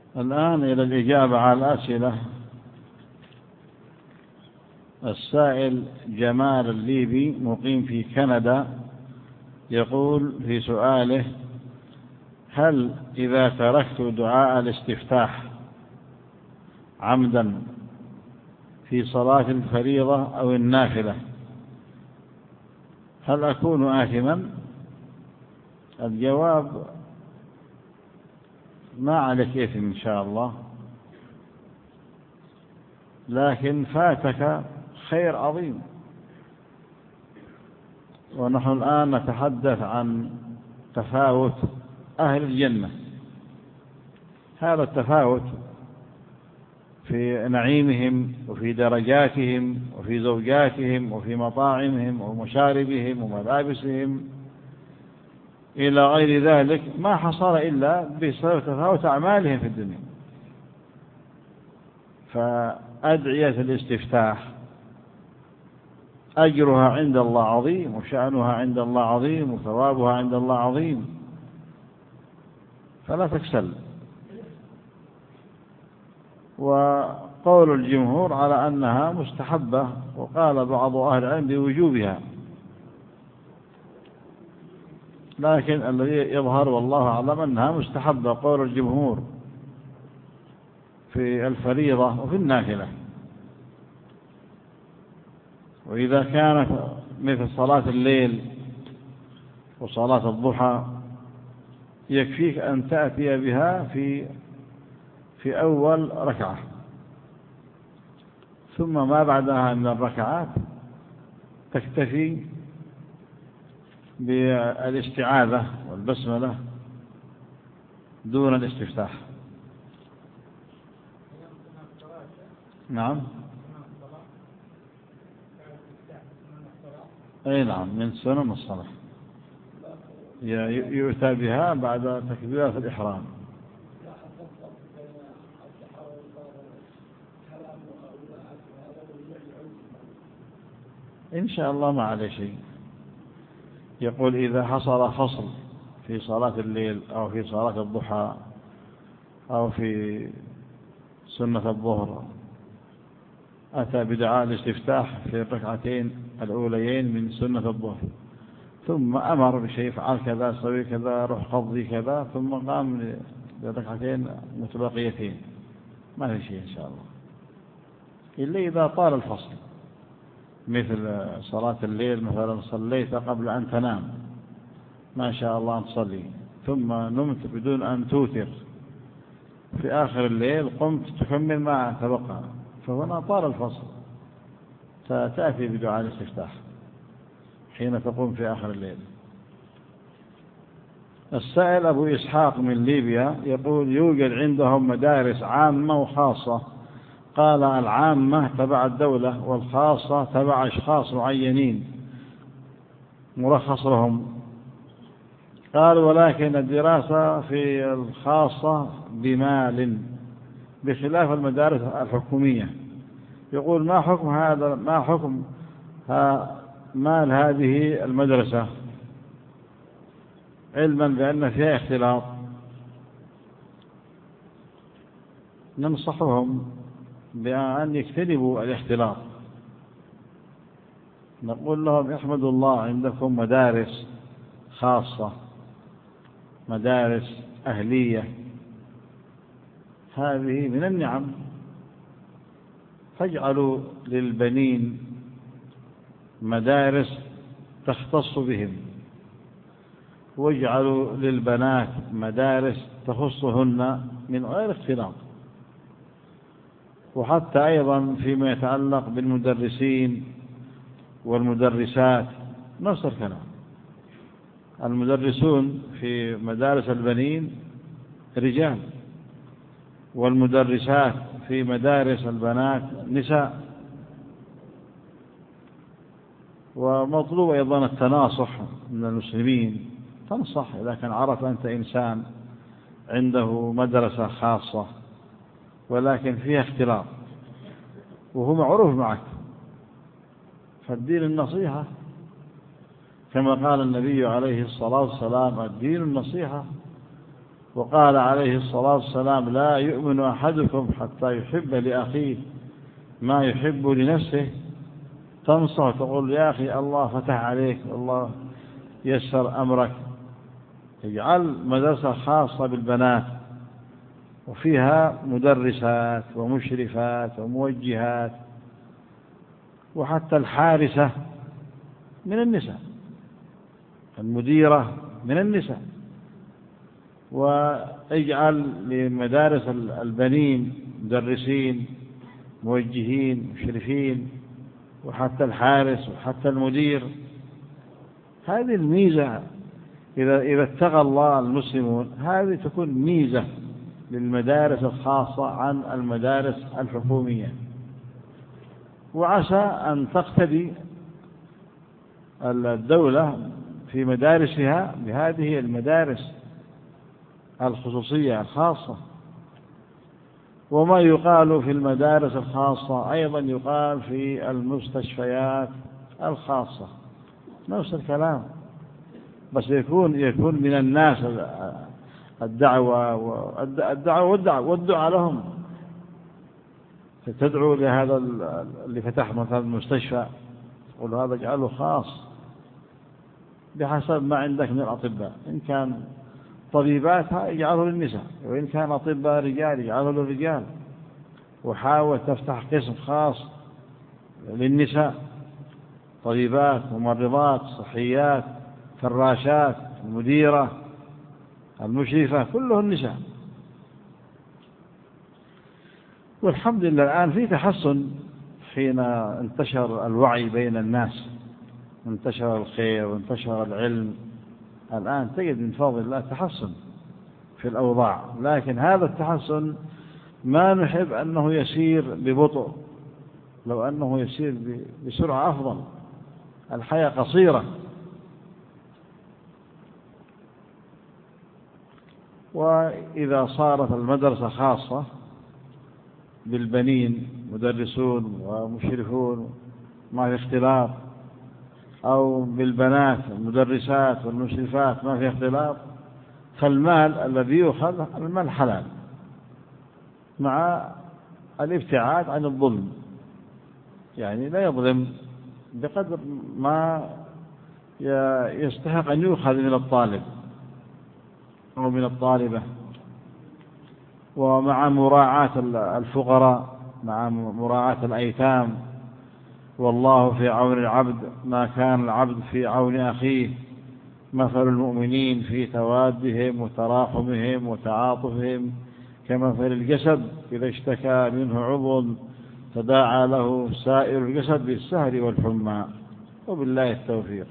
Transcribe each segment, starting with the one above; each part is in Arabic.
الآن إلى الإجابة على الأسئلة. السائل جمال الليبي مقيم في كندا يقول في سؤاله: هل إذا تركت دعاء الاستفتاح عمدا في صلاة الفريضة أو النافلة هل أكون آثما؟ الجواب: ما عليك إثم إن شاء الله، لكن فاتك خير عظيم. ونحن الآن نتحدث عن تفاوت أهل الجنة. هذا التفاوت في نعيمهم وفي درجاتهم وفي زوجاتهم وفي مطاعمهم ومشاربهم وملابسهم إلى غير ذلك ما حصل إلا بسبب تفاوت أعمالهم في الدنيا. فأدعية الاستفتاح أجرها عند الله عظيم، وشأنها عند الله عظيم، وثوابها عند الله عظيم، فلا تكسل. وقول الجمهور على أنها مستحبة، وقال بعض أهل العلم بوجوبها، لكن الذي يظهر والله أعلم أنها مستحبة، قول الجمهور في الفريضة وفي النافلة. وإذا كانت مثل صلاة الليل وصلاة الضحى يكفيك أن تأتي بها في أول ركعة، ثم ما بعدها من الركعات تكتفي بالاستعاذة والبسملة دون الاستفتاح. نعم، أي نعم، من سنن الصلاة يؤتى بها بعد تكبيرة الإحرام. إن شاء الله ما عليه شيء. يقول: إذا حصل فصل في صلاة الليل أو في صلاة الضحى أو في سنة الظهر أتى بدعاء الاستفتاح في الركعتين الأوليين من سنة الظهر، ثم أمر بشيء: فعل كذا، سوي كذا، روح قضي كذا، ثم قام لركعتين متبقيتين، ما في شيء إن شاء الله، إلا إذا طال الفصل، مثل صلاة الليل مثلا صليت قبل أن تنام ما شاء الله أن تصلي، ثم نمت بدون أن توتر، في آخر الليل قمت تكمل ما تبقى، فهنا طال الفصل، فتأتي بدعاء الاستفتاح حين تقوم في آخر الليل. السائل أبو إسحاق من ليبيا يقول: يوجد عندهم مدارس عامة وخاصة، قال العامة تبع الدولة والخاصة تبع أشخاص معينين مرخص لهم، قال ولكن الدراسة في الخاصة بمال بخلاف المدارس الحكومية. يقول: ما حكم هذا، ما حكم مال هذه المدرسة، علما بأن فيها اختلاط؟ ننصحهم بأن يجتنبوا الاختلاط، نقول لهم: احمدوا الله عندكم مدارس خاصة، مدارس أهلية، هذه من النعم، فاجعلوا للبنين مدارس تختص بهم، واجعلوا للبنات مدارس تخصهن من غير اختلاط. وحتى أيضا فيما يتعلق بالمدرسين والمدرسات نفس الكلام، المدرسون في مدارس البنين رجال، والمدرسات في مدارس البنات نساء. ومطلوب أيضا التناصح من المسلمين، تنصح إذا كان عرف أنت إنسان عنده مدرسة خاصة ولكن فيها اختلاط وهو معروف معك، فالدين النصيحة، كما قال النبي عليه الصلاة والسلام: الدين النصيحة. وقال عليه الصلاة والسلام: لا يؤمن أحدكم حتى يحب لأخيه ما يحب لنفسه. تنصح تقول: يا أخي الله فتح عليك، الله يسر أمرك، اجعل مدرسة خاصة بالبنات وفيها مدرسات ومشرفات وموجهات، وحتى الحارسة من النساء، المديرة من النساء. واجعل لمدارس البنين مدرسين موجهين مشرفين، وحتى الحارس وحتى المدير. هذه الميزة إذا اتقى الله المسلمون، هذه تكون ميزة للمدارس الخاصة عن المدارس الحكومية. وعسى أن تقتدي الدولة في مدارسها بهذه المدارس الخصوصية الخاصة. وما يقال في المدارس الخاصة أيضا يقال في المستشفيات الخاصة، نفس الكلام، بس يكون من الناس الدعوة والدعاء لهم. تدعو لهذا اللي فتح مثلا مستشفى، تقول هذا اجعله خاص بحسب ما عندك من الأطباء. إن كان طبيبات يجعله للنساء، وإن كان أطباء رجال يجعله للرجال. وحاول تفتح قسم خاص للنساء، طبيبات، ممرضات، صحيات، فراشات، المديرة، المشرفة، كلهم نساء. والحمد لله الآن في تحسن، حين انتشر الوعي بين الناس، انتشر الخير وانتشر العلم، الآن تجد من فضل الله تحسن في الأوضاع. لكن هذا التحسن ما نحب أنه يسير ببطء، لو أنه يسير بسرعة أفضل. الحياة قصيرة. وإذا صارت المدرسة خاصة بالبنين مدرسون ومشرفون ما في اختلاط، أو بالبنات المدرسات والمشرفات ما في اختلاط، فالمال الذي يؤخذ المال حلال، مع الابتعاد عن الظلم. يعني لا يظلم بقدر ما يستحق أن يؤخذ من الطالب أو من الطالبة، ومع مراعاة الفقراء، مع مراعاة الأيتام. والله في عون العبد ما كان العبد في عون أخيه. مثل المؤمنين في توادهم وتراحمهم وتعاطفهم كمثل الجسد إذا اشتكى منه عضو تداعى له سائر الجسد بالسهر والحمى. وبالله التوفيق.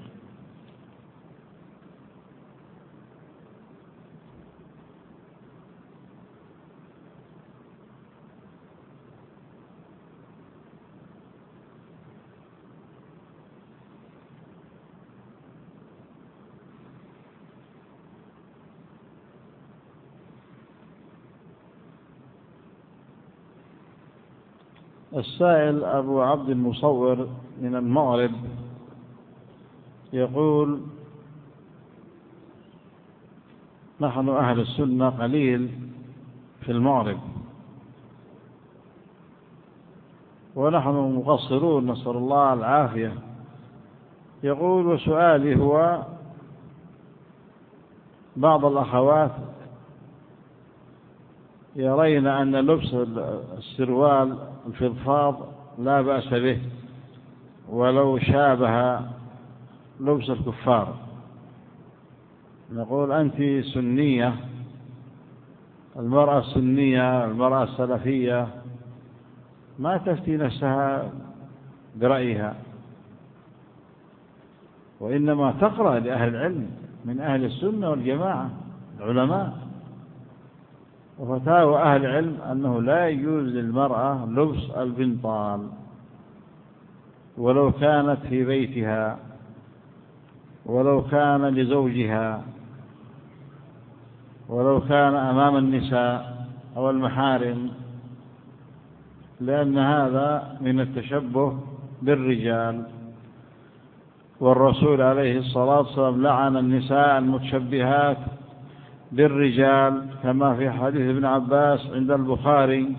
السائل أبو عبد المصور من المغرب يقول: نحن أهل السنة قليل في المغرب، ونحن مقصرون، نسأل الله العافية. يقول: وسؤالي هو: بعض الأخوات يرين أن لبس السروال الفضفاض لا بأس به ولو شابه لبس الكفار. نقول: أنت سنية، المرأة السنية، المرأة السلفية ما تفتي نفسها برأيها، وإنما تقرأ لأهل العلم من أهل السنة والجماعة العلماء. وفتاوى أهل العلم أنه لا يجوز للمرأة لبس البنطال ولو كانت في بيتها، ولو كان لزوجها، ولو كان أمام النساء أو المحارم، لأن هذا من التشبه بالرجال. والرسول عليه الصلاة والسلام لعن النساء المتشبهات بالرجال كما في حديث ابن عباس عند البخاري.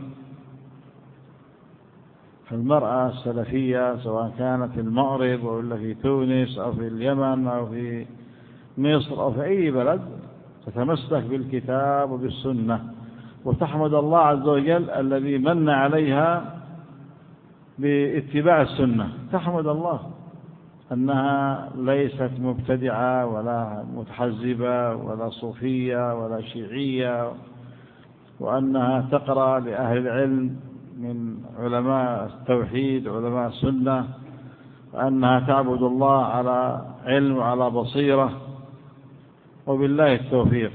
فالمرأة السلفية سواء كانت في المغرب أو في تونس أو في اليمن أو في مصر أو في أي بلد تتمسك بالكتاب وبالسنة وتحمد الله عز وجل الذي من عليها باتباع السنة. تحمد الله أنها ليست مبتدعة ولا متحزبة ولا صوفية ولا شيعية، وأنها تقرأ لأهل العلم من علماء التوحيد علماء السنة، وأنها تعبد الله على علم وعلى بصيرة، وبالله التوفيق.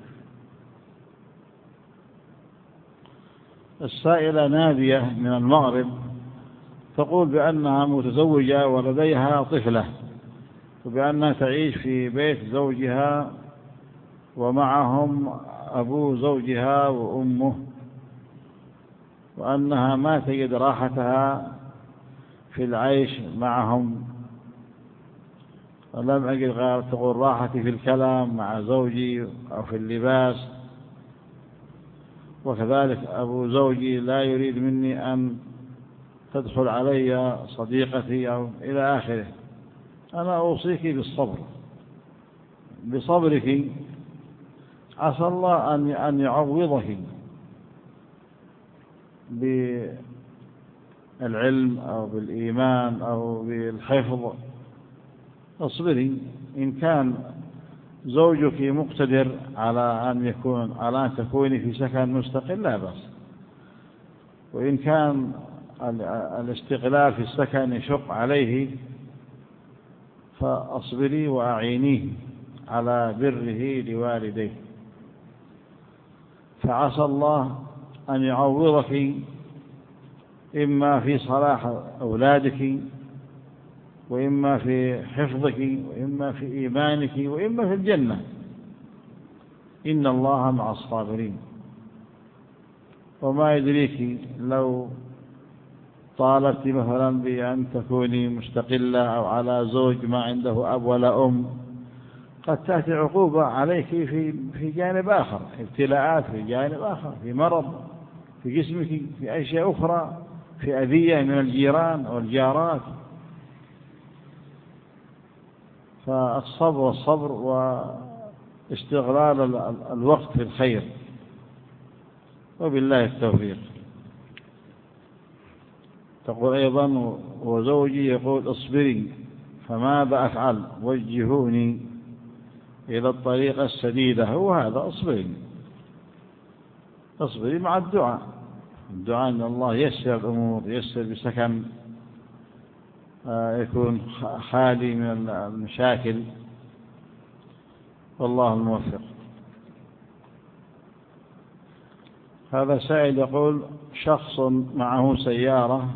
السائلة نادية من المغرب تقول بأنها متزوجة ولديها طفلة، وبأنها تعيش في بيت زوجها ومعهم أبو زوجها وأمه، وأنها ما تجد راحتها في العيش معهم، ولم أجد غير تقول راحتي في الكلام مع زوجي أو في اللباس، وكذلك أبو زوجي لا يريد مني أن تدخل علي صديقتي أو إلى آخره. أنا أوصيك بالصبر، بصبرك عسى الله أن يعوضك بالعلم أو بالإيمان أو بالحفظ. اصبري، إن كان زوجك مقتدر على أن تكوني في سكن مستقل لا بأس، وإن كان الاستقلال في السكن يشق عليه فأصبري وأعينيه على بره لوالديه، فعسى الله أن يعوضك إما في صلاح أولادك وإما في حفظك وإما في إيمانك وإما في الجنة. إن الله مع الصابرين. وما يدريك لو طالبت مثلا بأن تكوني مستقلة أو على زوج ما عنده أب ولا أم، قد تأتي عقوبة عليك في جانب آخر، ابتلاءات في جانب آخر، في مرض في جسمك، في أشياء أخرى، في أذية من الجيران أو الجارات. فالصبر واستغلال الوقت في الخير، وبالله التوفيق. تقول أيضا وزوجي يقول اصبري فماذا أفعل وجهوني إلى الطريقة السديدة. هو هذا، اصبري مع الدعاء أن الله يسر الأمور، يسر بسكن يكون خالي من المشاكل، والله الموفق. هذا سائل يقول شخص معه سيارة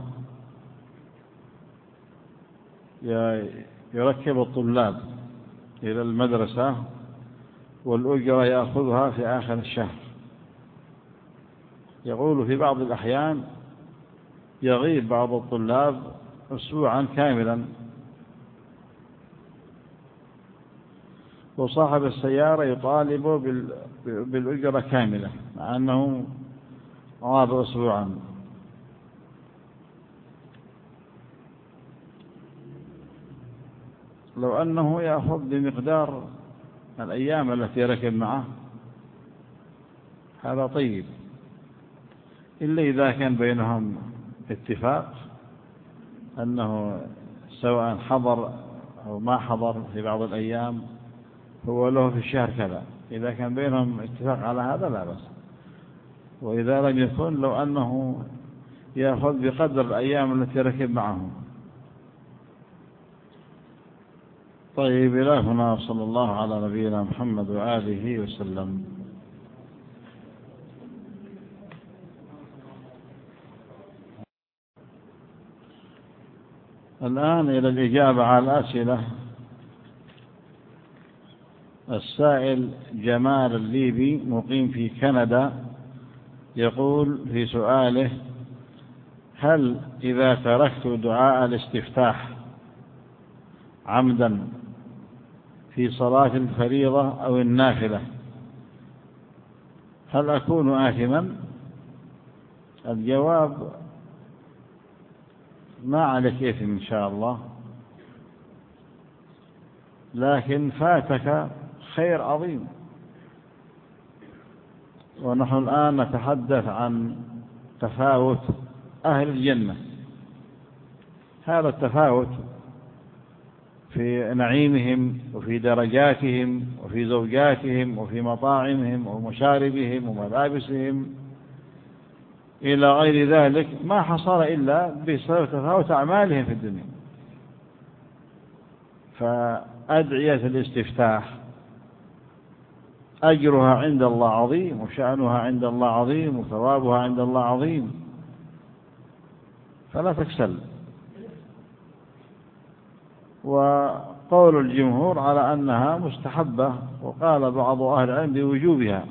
يركب الطلاب إلى المدرسة والأجرة يأخذها في آخر الشهر. يقول في بعض الأحيان يغيب بعض الطلاب أسبوعا كاملا، وصاحب السيارة يطالب بالأجرة كاملة مع أنه غاب أسبوعا. لو أنه يأخذ بمقدار الأيام التي ركب معه هذا طيب، إلا إذا كان بينهم اتفاق أنه سواء حضر أو ما حضر في بعض الأيام هو له في الشهر كذا. إذا كان بينهم اتفاق على هذا لا بأس. وإذا لم يكن لو أنه يأخذ بقدر الأيام التي ركب معهم. طيب، إلهنا صلى الله على نبينا محمد وآله وسلم. الآن إلى الإجابة على الأسئلة. السائل جمال الليبي مقيم في كندا يقول في سؤاله: هل إذا تركت دعاء الاستفتاح عمدا في صلاة الفريضة أو النافلة هل أكون آثما؟ الجواب ما عليك إثم إن شاء الله، لكن فاتك خير عظيم. ونحن الآن نتحدث عن تفاوت أهل الجنة. هذا التفاوت في نعيمهم وفي درجاتهم وفي زوجاتهم وفي مطاعمهم ومشاربهم وملابسهم إلى غير ذلك ما حصل إلا بسبب تفاوت أعمالهم في الدنيا. فأدعية الاستفتاح أجرها عند الله عظيم، وشأنها عند الله عظيم، وثوابها عند الله عظيم، فلا تكسل. وقول الجمهور على أنها مستحبة، وقال بعض أهل العلم بوجوبها،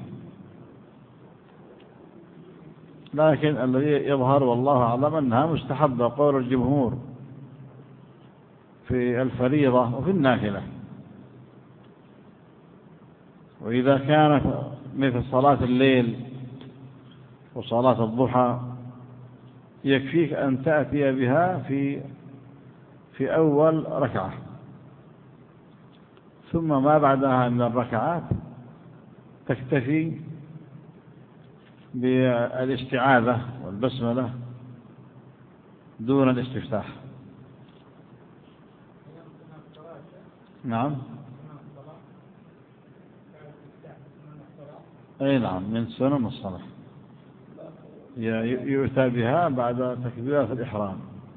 لكن الذي يظهر والله أعلم أنها مستحبة، قول الجمهور في الفريضة وفي النافلة. وإذا كانت مثل صلاة الليل وصلاة الضحى يكفيك أن تأتي بها في أول ركعة، ثم ما بعدها من الركعات تكتفي بالاستعاذة والبسملة دون الاستفتاح. نعم، أي نعم، من سنن الصلاة يؤتى بها بعد تكبيرة الإحرام.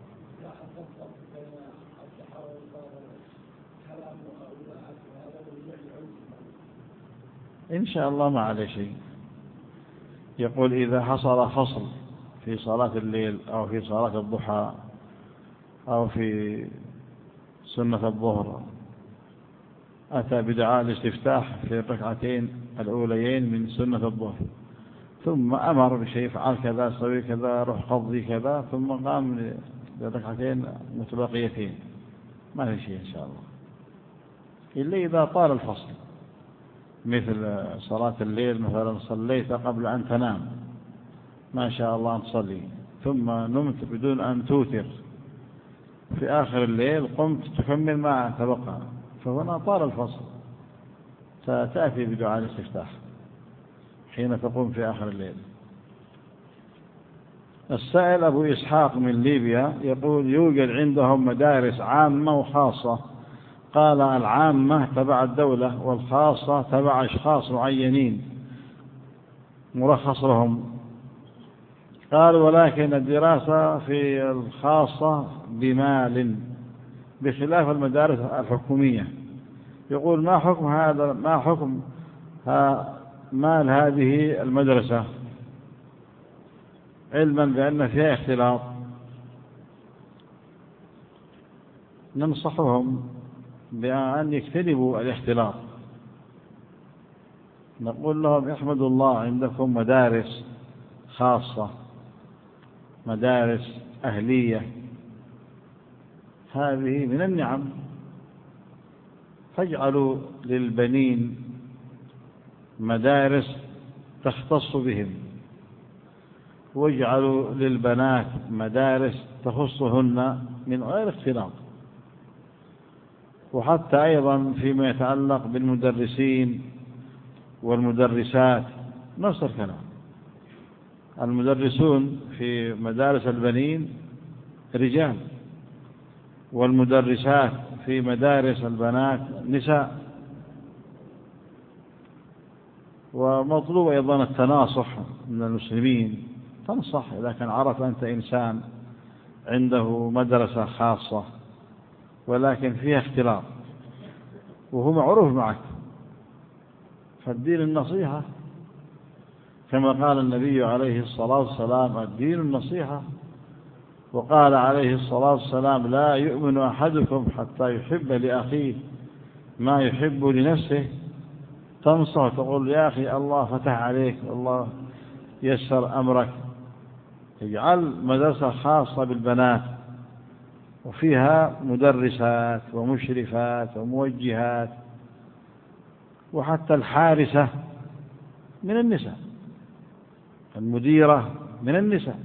إن شاء الله ما عليه شيء. يقول إذا حصل فصل في صلاة الليل أو في صلاة الضحى أو في سنة الظهر أتى بدعاء الاستفتاح في الركعتين الأوليين من سنة الظهر، ثم أمر بشيء، فعل كذا، سوي كذا، روح قضي كذا، ثم قام لركعتين متبقيتين، ما في شيء إن شاء الله، إلا إذا طال الفصل، مثل صلاة الليل مثلا صليت قبل أن تنام ما شاء الله أن تصلي، ثم نمت بدون أن توتر، في آخر الليل قمت تكمل ما تبقى، فهنا طال الفصل، فتأتي بدعاء الاستفتاح حين تقوم في آخر الليل. السائل أبو إسحاق من ليبيا يقول يوجد عندهم مدارس عامة وخاصة، قال العامة تبع الدولة والخاصة تبع أشخاص معينين مرخص لهم، قال ولكن الدراسة في الخاصة بمال بخلاف المدارس الحكومية. يقول ما حكم هذا، ما حكم مال هذه المدرسة، علما بأن فيها اختلاط؟ ننصحهم بأن يجتنبوا الاختلاط، نقول لهم احمدوا الله عندكم مدارس خاصة، مدارس أهلية، هذه من النعم، فاجعلوا للبنين مدارس تختص بهم، واجعلوا للبنات مدارس تخصهن من غير اختلاط. وحتى أيضا فيما يتعلق بالمدرسين والمدرسات نفس الكلام، المدرسون في مدارس البنين رجال، والمدرسات في مدارس البنات نساء. ومطلوب أيضا التناصح من المسلمين، تنصح إذا كان عرف أنت إنسان عنده مدرسة خاصة ولكن فيها اختلاط وهو معروف معك، فالدين النصيحة، كما قال النبي عليه الصلاة والسلام الدين النصيحة. وقال عليه الصلاة والسلام لا يؤمن أحدكم حتى يحب لأخيه ما يحب لنفسه. تنصح تقول يا أخي الله فتح عليك، الله يسر أمرك، اجعل مدرسة خاصة بالبنات وفيها مدرسات ومشرفات وموجهات، وحتى الحارسة من النساء، المديرة من النساء.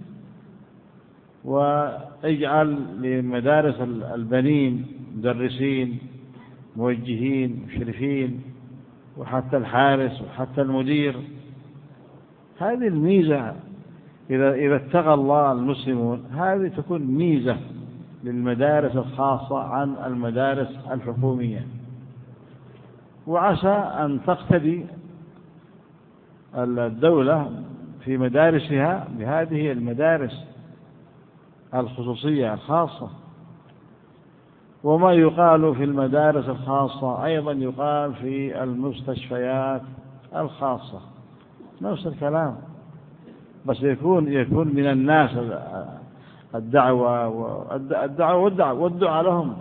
واجعل لمدارس البنين مدرسين موجهين مشرفين، وحتى الحارس وحتى المدير. هذه الميزة إذا اتقى الله المسلمون، هذه تكون ميزة للمدارس الخاصة عن المدارس الحكومية. وعسى أن تقتدي الدولة في مدارسها بهذه المدارس الخصوصية الخاصة. وما يقال في المدارس الخاصة أيضا يقال في المستشفيات الخاصة، نفس الكلام، بس يكون من الناس الدعوة والدعاء لهم.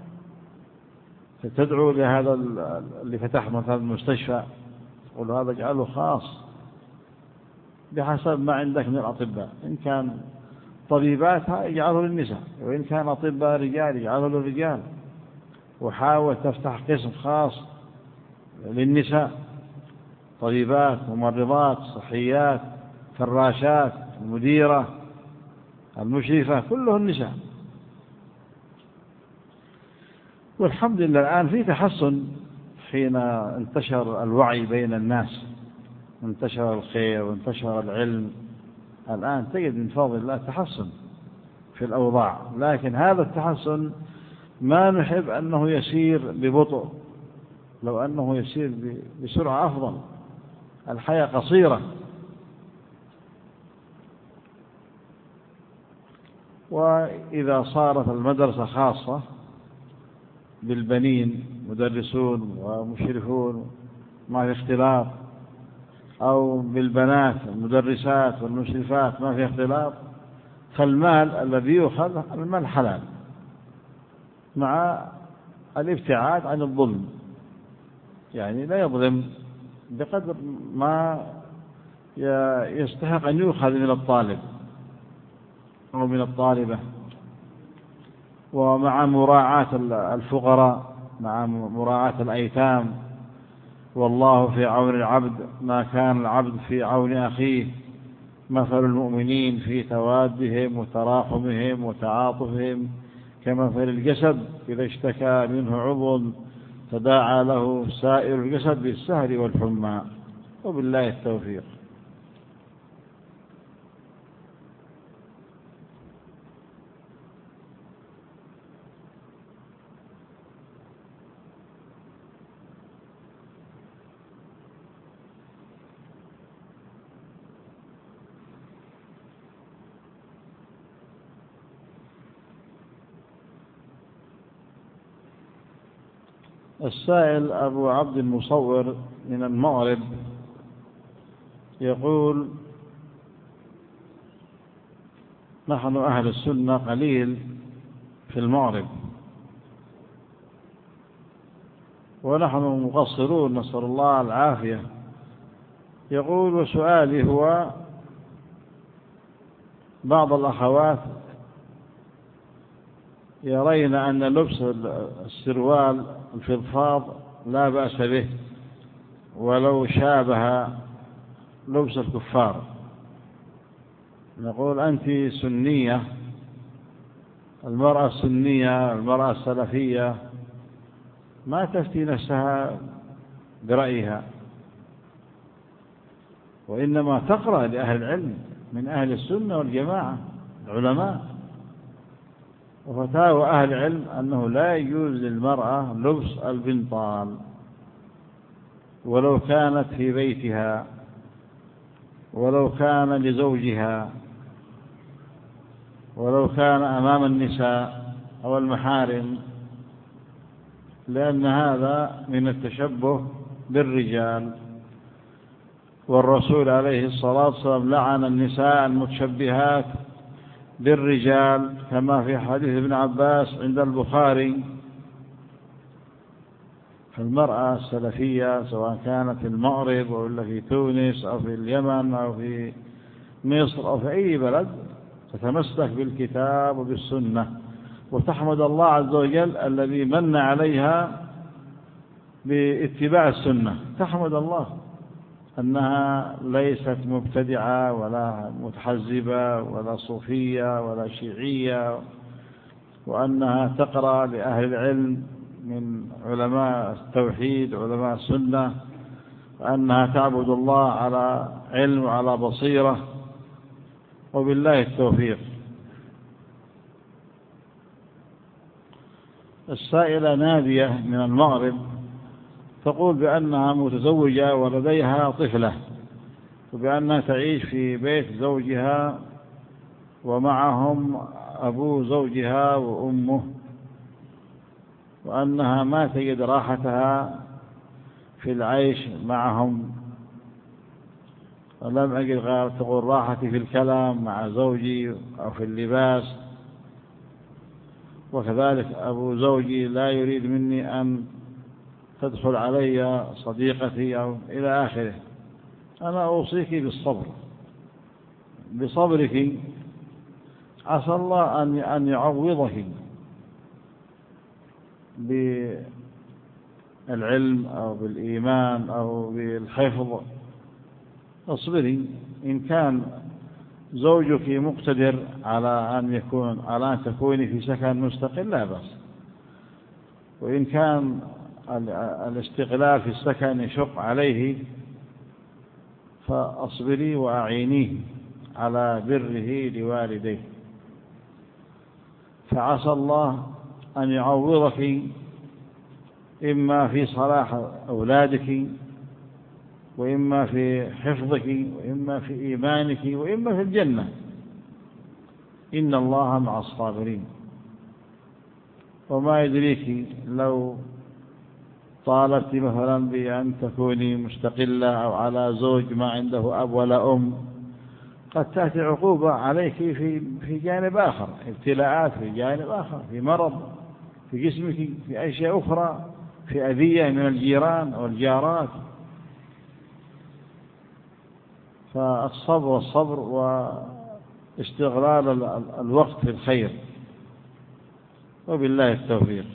تدعو لهذا اللي فتح مثلا المستشفى، تقول هذا اجعله خاص بحسب ما عندك من الأطباء. إن كان طبيبات يجعله للنساء، وإن كان أطباء رجال يجعله للرجال. وحاول تفتح قسم خاص للنساء، طبيبات، ممرضات، صحيات، فراشات، المديرة، المشرفة، كلهم نساء. والحمد لله الآن في تحسن حين انتشر الوعي بين الناس، انتشر الخير وانتشر العلم. الآن تجد من فضل الله تحسن في الأوضاع، لكن هذا التحسن ما نحب أنه يسير ببطء، لو أنه يسير بسرعة أفضل. الحياة قصيرة. وإذا صارت المدرسة خاصة بالبنين مدرسون ومشرفون ما في اختلاط، أو بالبنات المدرسات والمشرفات ما في اختلاط، فالمال الذي يؤخذ المال حلال مع الابتعاد عن الظلم. يعني لا يظلم بقدر ما يستحق أن يؤخذ من الطالب أو من الطالبة، ومع مراعاة الفقراء، مع مراعاة الأيتام. والله في عون العبد ما كان العبد في عون أخيه. مثل المؤمنين في توادهم وتراحمهم وتعاطفهم كمثل الجسد إذا اشتكى منه عضو تداعى له سائر الجسد بالسهر والحمى. وبالله التوفيق. السائل أبو عبد المصور من المغرب يقول: نحن أهل السنة قليل في المغرب، ونحن مقصرون نسأل الله العافية. يقول: وسؤالي هو: بعض الأخوات يرين أن لبس السروال الفضفاض لا بأس به ولو شابه لبس الكفار. نقول: أنت سنية، المرأة السنية المرأة السلفية ما تفتي نفسها برأيها، وإنما تقرأ لأهل العلم من أهل السنة والجماعة العلماء. وفتاوى أهل العلم أنه لا يجوز للمرأة لبس البنطال ولو كانت في بيتها، ولو كان لزوجها، ولو كان أمام النساء أو المحارم، لأن هذا من التشبه بالرجال. والرسول عليه الصلاة والسلام لعن النساء المتشبهات بالرجال كما في حديث ابن عباس عند البخاري. فالمرأة السلفية سواء كانت في المغرب أو في تونس أو في اليمن أو في مصر أو في أي بلد تتمسك بالكتاب وبالسنة، وتحمد الله عز وجل الذي من عليها باتباع السنة. تحمد الله أنها ليست مبتدعة ولا متحزبة ولا صوفية ولا شيعية، وأنها تقرأ لأهل العلم من علماء التوحيد علماء السنة، وأنها تعبد الله على علم وعلى بصيرة، وبالله التوفيق. السائلة نادية من المغرب تقول بأنها متزوجة ولديها طفلة، وبأنها تعيش في بيت زوجها ومعهم أبو زوجها وأمه، وأنها ما تجد راحتها في العيش معهم، ولم أجد غير تقول راحتي في الكلام مع زوجي أو في اللباس، وكذلك أبو زوجي لا يريد مني أن تدخل علي صديقتي أو إلى آخره. أنا أوصيك بالصبر، بصبرك عسى الله أن يعوضك بالعلم أو بالإيمان أو بالحفظ. اصبري، إن كان زوجك مقتدر على أن تكوني في سكن مستقل لا بأس، وإن كان الاستقلال في السكن يشق عليه فأصبري وأعينيه على بره لوالديه، فعسى الله أن يعوضك إما في صلاح أولادك، وإما في حفظك، وإما في إيمانك، وإما في الجنة. إن الله مع الصابرين. وما يدريك لو طالبت مثلا بأن تكوني مستقلة أو على زوج ما عنده أب ولا أم، قد تأتي عقوبة عليك في جانب آخر، ابتلاءات في جانب آخر، في مرض في جسمك، في أشياء أخرى، في أذية من الجيران والجارات. فالصبر واستغلال الوقت في الخير، وبالله التوفيق.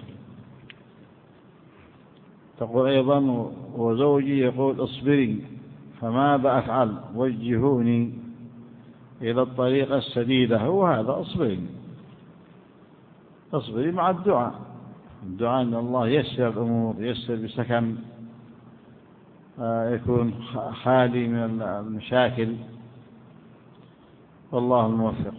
تقول أيضا وزوجي يقول اصبري فماذا أفعل وجهوني إلى الطريقة السديدة. هو هذا، اصبري مع الدعاء أن الله يسر الأمور، يسر بسكن يكون خالي من المشاكل، والله الموفق.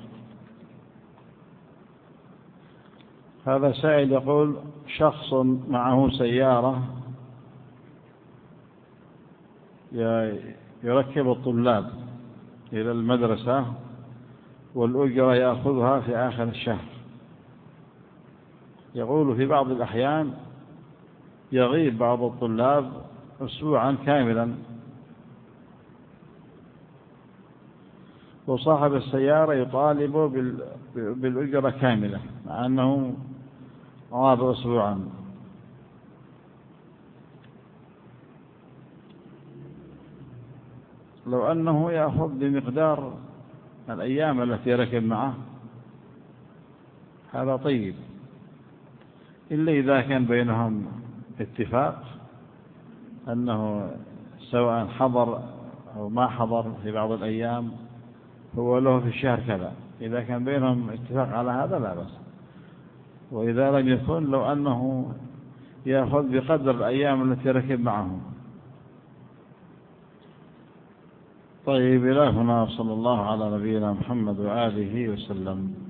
هذا سائل يقول شخص معه سيارة يركب الطلاب إلى المدرسة، والأجرة يأخذها في آخر الشهر. يقول في بعض الأحيان يغيب بعض الطلاب أسبوعا كاملا، وصاحب السيارة يطالب بالأجرة كاملة مع أنه غاب أسبوعا. لو أنه يأخذ بمقدار الأيام التي ركب معه هذا طيب، إلا إذا كان بينهم اتفاق أنه سواء حضر أو ما حضر في بعض الأيام هو له في الشهر كذا. إذا كان بينهم اتفاق على هذا لا بأس. وإذا لم يكن لو أنه يأخذ بقدر الأيام التي ركب معهم. طيب، إلهنا صلى الله على نبينا محمد وآله وسلم.